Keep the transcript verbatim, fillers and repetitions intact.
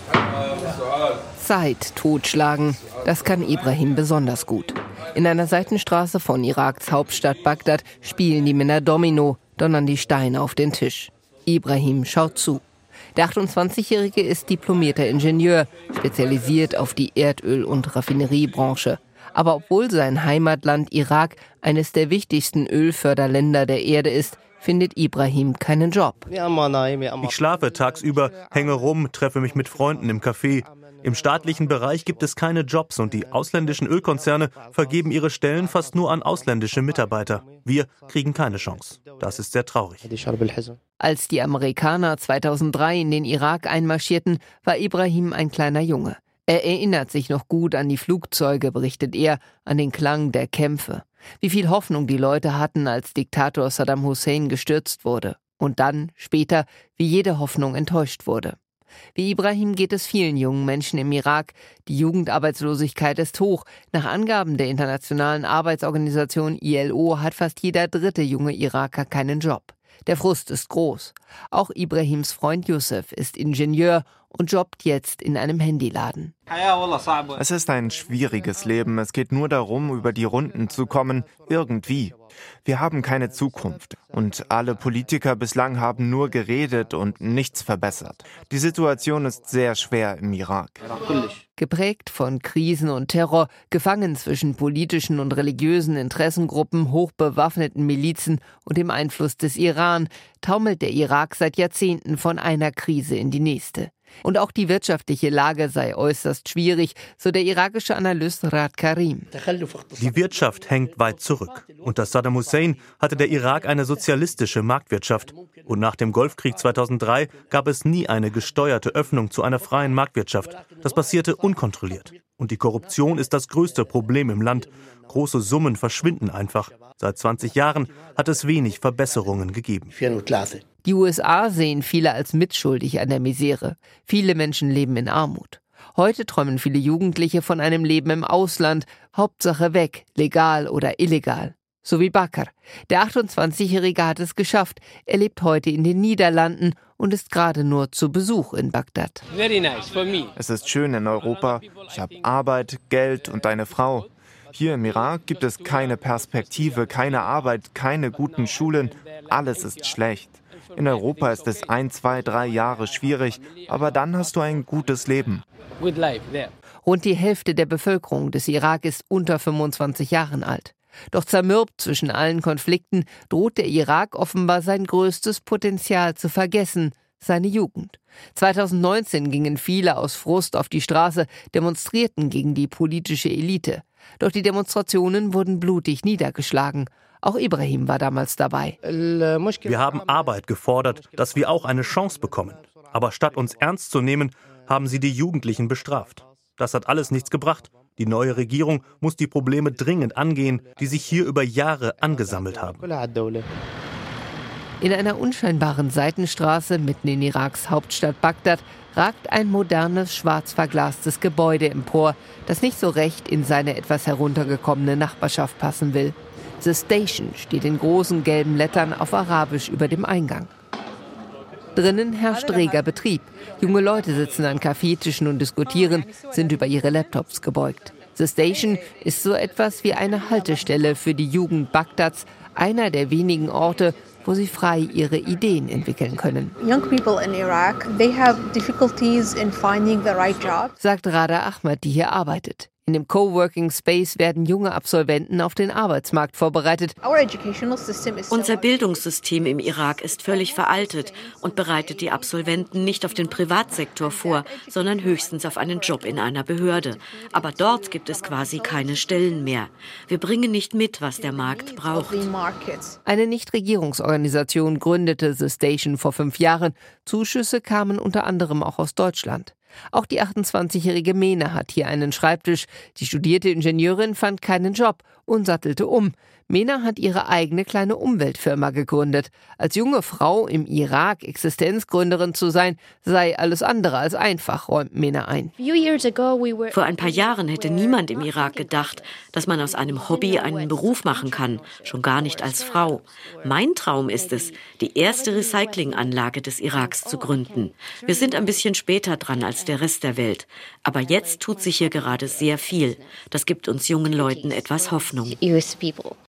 Zeit totschlagen, das kann Ibrahim besonders gut. In einer Seitenstraße von Iraks Hauptstadt Bagdad spielen die Männer Domino, donnern die Steine auf den Tisch. Ibrahim schaut zu. Der achtundzwanzigjährige ist diplomierter Ingenieur, spezialisiert auf die Erdöl- und Raffineriebranche. Aber obwohl sein Heimatland Irak eines der wichtigsten Ölförderländer der Erde ist, findet Ibrahim keinen Job. Ich schlafe tagsüber, hänge rum, treffe mich mit Freunden im Café. Im staatlichen Bereich gibt es keine Jobs und die ausländischen Ölkonzerne vergeben ihre Stellen fast nur an ausländische Mitarbeiter. Wir kriegen keine Chance. Das ist sehr traurig. Als die Amerikaner zweitausenddrei in den Irak einmarschierten, war Ibrahim ein kleiner Junge. Er erinnert sich noch gut an die Flugzeuge, berichtet er, an den Klang der Kämpfe. Wie viel Hoffnung die Leute hatten, als Diktator Saddam Hussein gestürzt wurde. Und dann, später, wie jede Hoffnung enttäuscht wurde. Wie Ibrahim geht es vielen jungen Menschen im Irak. Die Jugendarbeitslosigkeit ist hoch. Nach Angaben der Internationalen Arbeitsorganisation I L O hat fast jeder dritte junge Iraker keinen Job. Der Frust ist groß. Auch Ibrahims Freund Youssef ist Ingenieur und jobbt jetzt in einem Handyladen. Es ist ein schwieriges Leben. Es geht nur darum, über die Runden zu kommen, irgendwie. Wir haben keine Zukunft. Und alle Politiker bislang haben nur geredet und nichts verbessert. Die Situation ist sehr schwer im Irak. Geprägt von Krisen und Terror, gefangen zwischen politischen und religiösen Interessengruppen, hochbewaffneten Milizen und dem Einfluss des Iran, taumelt der Irak seit Jahrzehnten von einer Krise in die nächste. Und auch die wirtschaftliche Lage sei äußerst schwierig, so der irakische Analyst Rad Karim. Die Wirtschaft hängt weit zurück. Unter Saddam Hussein hatte der Irak eine sozialistische Marktwirtschaft. Und nach dem Golfkrieg zweitausenddrei gab es nie eine gesteuerte Öffnung zu einer freien Marktwirtschaft. Das passierte unkontrolliert. Und die Korruption ist das größte Problem im Land. Große Summen verschwinden einfach. Seit zwanzig Jahren hat es wenig Verbesserungen gegeben. Die U S A sehen viele als mitschuldig an der Misere. Viele Menschen leben in Armut. Heute träumen viele Jugendliche von einem Leben im Ausland. Hauptsache weg, legal oder illegal. So wie Bakr. Der achtundzwanzigjährige hat es geschafft. Er lebt heute in den Niederlanden und ist gerade nur zu Besuch in Bagdad. Es ist schön in Europa. Ich habe Arbeit, Geld und eine Frau. Hier im Irak gibt es keine Perspektive, keine Arbeit, keine guten Schulen. Alles ist schlecht. In Europa ist es ein, zwei, drei Jahre schwierig, aber dann hast du ein gutes Leben. Rund die Hälfte der Bevölkerung des Irak ist unter fünfundzwanzig Jahren alt. Doch zermürbt zwischen allen Konflikten droht der Irak offenbar sein größtes Potenzial zu vergessen, seine Jugend. zweitausendneunzehn gingen viele aus Frust auf die Straße, demonstrierten gegen die politische Elite. Doch die Demonstrationen wurden blutig niedergeschlagen. Auch Ibrahim war damals dabei. Wir haben Arbeit gefordert, dass wir auch eine Chance bekommen. Aber statt uns ernst zu nehmen, haben sie die Jugendlichen bestraft. Das hat alles nichts gebracht. Die neue Regierung muss die Probleme dringend angehen, die sich hier über Jahre angesammelt haben. In einer unscheinbaren Seitenstraße mitten in Iraks Hauptstadt Bagdad ragt ein modernes, schwarz verglastes Gebäude empor, das nicht so recht in seine etwas heruntergekommene Nachbarschaft passen will. The Station steht in großen gelben Lettern auf Arabisch über dem Eingang. Drinnen herrscht reger Betrieb. Junge Leute sitzen an Kaffeetischen und diskutieren, sind über ihre Laptops gebeugt. The Station ist so etwas wie eine Haltestelle für die Jugend Bagdads, einer der wenigen Orte, wo sie frei ihre Ideen entwickeln können. Young people in Iraq, they have difficulties in finding the right job. Sagt Rada Ahmad, die hier arbeitet. In dem Coworking Space werden junge Absolventen auf den Arbeitsmarkt vorbereitet. Unser Bildungssystem im Irak ist völlig veraltet und bereitet die Absolventen nicht auf den Privatsektor vor, sondern höchstens auf einen Job in einer Behörde. Aber dort gibt es quasi keine Stellen mehr. Wir bringen nicht mit, was der Markt braucht. Eine Nichtregierungsorganisation gründete The Station vor fünf Jahren. Zuschüsse kamen unter anderem auch aus Deutschland. Auch die achtundzwanzigjährige Mene hat hier einen Schreibtisch. Die studierte Ingenieurin fand keinen Job und sattelte um. Mena hat ihre eigene kleine Umweltfirma gegründet. Als junge Frau im Irak Existenzgründerin zu sein, sei alles andere als einfach, räumt Mena ein. Vor ein paar Jahren hätte niemand im Irak gedacht, dass man aus einem Hobby einen Beruf machen kann, schon gar nicht als Frau. Mein Traum ist es, die erste Recyclinganlage des Iraks zu gründen. Wir sind ein bisschen später dran als der Rest der Welt. Aber jetzt tut sich hier gerade sehr viel. Das gibt uns jungen Leuten etwas Hoffnung.